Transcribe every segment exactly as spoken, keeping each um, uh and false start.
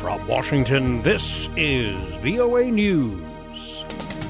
From Washington, this is V O A News.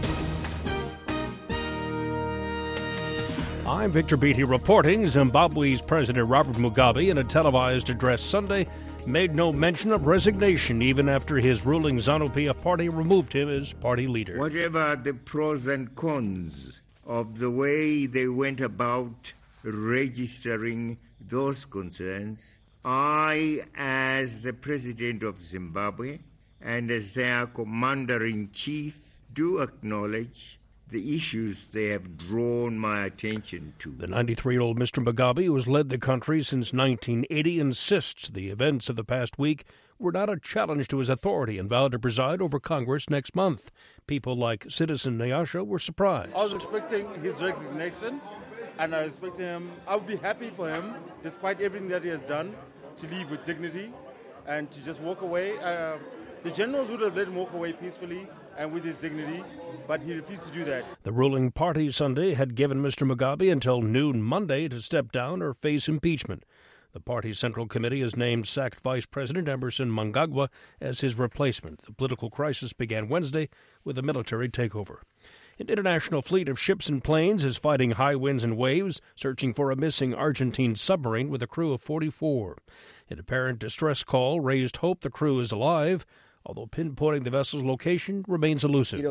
I'm Victor Beatty reporting. Zimbabwe's President Robert Mugabe, in a televised address Sunday, made no mention of resignation even after his ruling ZANU-P F party removed him as party leader. Whatever the pros and cons of the way they went about registering those concerns, I, as the President of Zimbabwe and as their Commander-in-Chief, do acknowledge the issues they have drawn my attention to. The ninety-three-year-old Mister Mugabe, who has led the country since nineteen eighty, insists the events of the past week were not a challenge to his authority and vowed to preside over Congress next month. People like Citizen Nyasha were surprised. I was expecting his resignation, and I expected him, I would be happy for him, despite everything that he has done, to leave with dignity and to just walk away. Uh, the generals would have let him walk away peacefully and with his dignity, but he refused to do that. The ruling party Sunday had given Mister Mugabe until noon Monday to step down or face impeachment. The party's Central Committee has named sacked Vice President Emmerson Mnangagwa as his replacement. The political crisis began Wednesday with a military takeover. An international fleet of ships and planes is fighting high winds and waves, searching for a missing Argentine submarine with a crew of forty-four. An apparent distress call raised hope the crew is alive, although pinpointing the vessel's location remains elusive.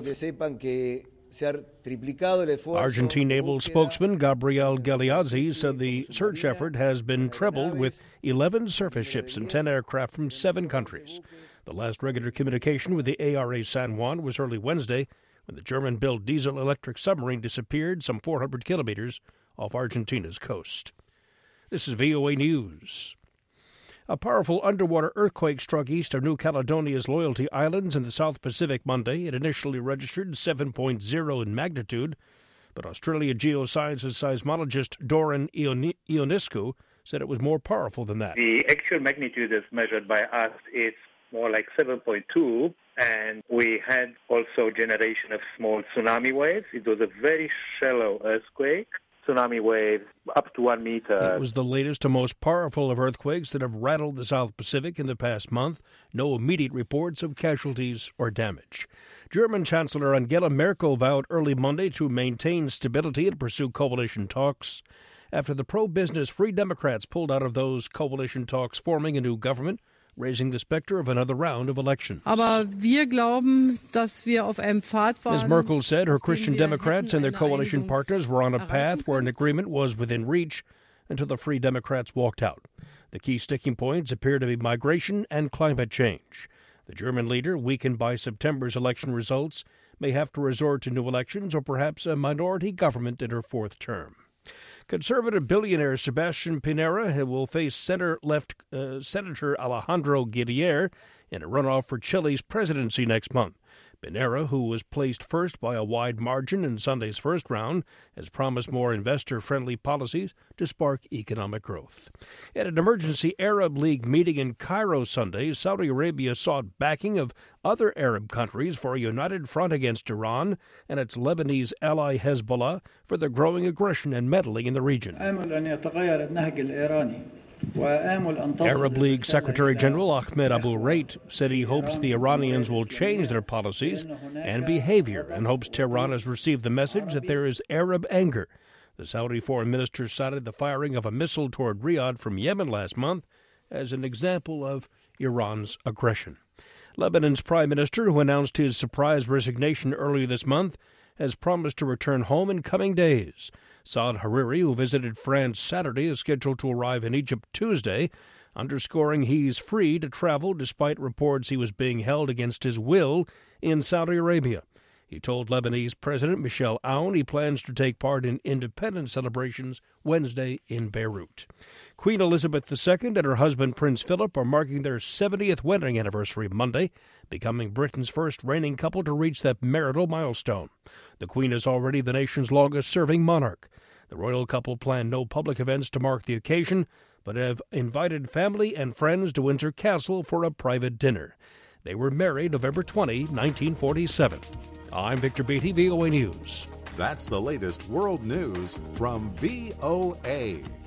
Argentine naval spokesman Gabriel Galeazzi said the search effort has been trebled with eleven surface ships and ten aircraft from seven countries. The last regular communication with the A R A San Juan was early Wednesday, when the German-built diesel-electric submarine disappeared some four hundred kilometers off Argentina's coast. This is V O A News. A powerful underwater earthquake struck east of New Caledonia's Loyalty Islands in the South Pacific Monday. It initially registered seven point oh in magnitude, but Australia Geosciences seismologist Doran Ionescu said it was more powerful than that. The actual magnitude as measured by us is more like seven point two, and we had also generation of small tsunami waves. It was a very shallow earthquake. Tsunami wave up to one meter. It was the latest and most powerful of earthquakes that have rattled the South Pacific in the past month. No immediate reports of casualties or damage. German Chancellor Angela Merkel vowed early Monday to maintain stability and pursue coalition talks after the pro-business Free Democrats pulled out of those coalition talks, forming a new government, raising the specter of another round of elections. Aber wir glauben, dass wir auf einem Pfad waren. As Merkel said, her Christian Democrats and their coalition partners were on a path where an agreement was within reach until the Free Democrats walked out. The key sticking points appear to be migration and climate change. The German leader, weakened by September's election results, may have to resort to new elections or perhaps a minority government in her fourth term. Conservative billionaire Sebastian Pinera will face center-left uh, Senator Alejandro Guerrier in a runoff for Chile's presidency next month. Pinera, who was placed first by a wide margin in Sunday's first round, has promised more investor-friendly policies to spark economic growth. At an emergency Arab League meeting in Cairo Sunday, Saudi Arabia sought backing of other Arab countries for a united front against Iran and its Lebanese ally Hezbollah for the growing aggression and meddling in the region. Arab League Secretary General Ahmed Abu Rait said he hopes the Iranians will change their policies and behavior and hopes Tehran has received the message that there is Arab anger. The Saudi foreign minister cited the firing of a missile toward Riyadh from Yemen last month as an example of Iran's aggression. Lebanon's prime minister, who announced his surprise resignation earlier this month, has promised to return home in coming days. Saad Hariri, who visited France Saturday, is scheduled to arrive in Egypt Tuesday, underscoring he's free to travel despite reports he was being held against his will in Saudi Arabia. He told Lebanese President Michel Aoun he plans to take part in independence celebrations Wednesday in Beirut. Queen Elizabeth the Second and her husband Prince Philip are marking their seventieth wedding anniversary Monday, becoming Britain's first reigning couple to reach that marital milestone. The Queen is already the nation's longest-serving monarch. The royal couple plan no public events to mark the occasion, but have invited family and friends to Windsor Castle for a private dinner. They were married November twentieth, nineteen forty-seven. I'm Victor Beatty, V O A News. That's the latest world news from V O A.